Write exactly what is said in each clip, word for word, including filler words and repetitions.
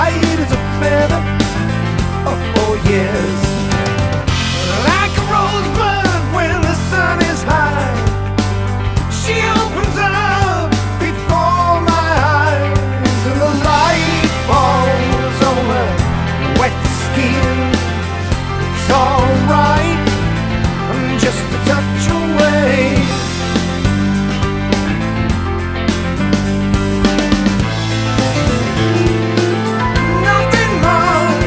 light as a feather. Oh, oh yes. Like a rosebud when the sun is high, she opens up before my eyes, and the light falls on my wet skin. It's alright, I'm just a touch away. Nothing much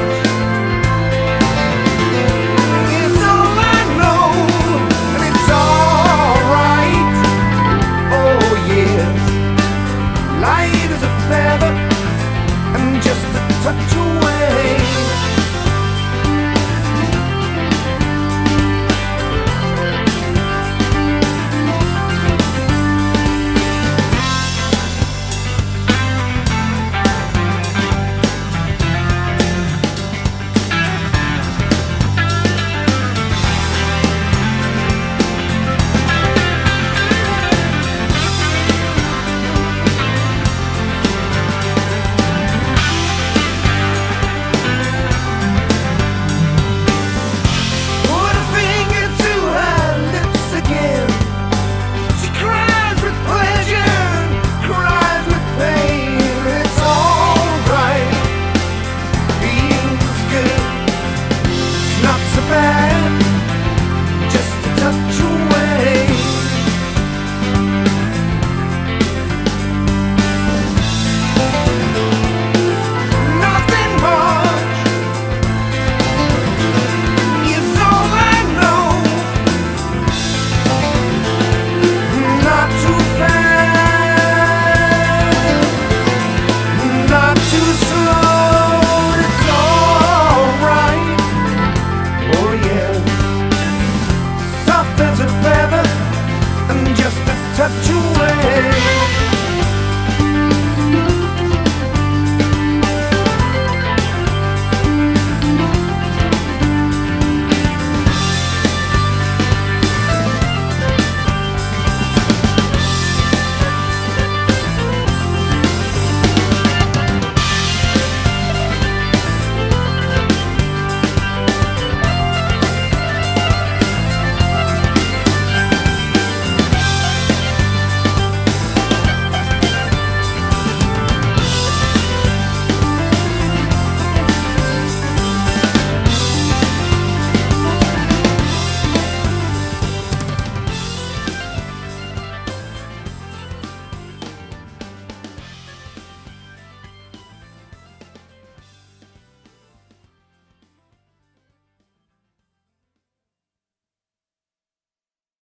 is all I know, and it's alright. Oh yes, light as a feather, and just a touch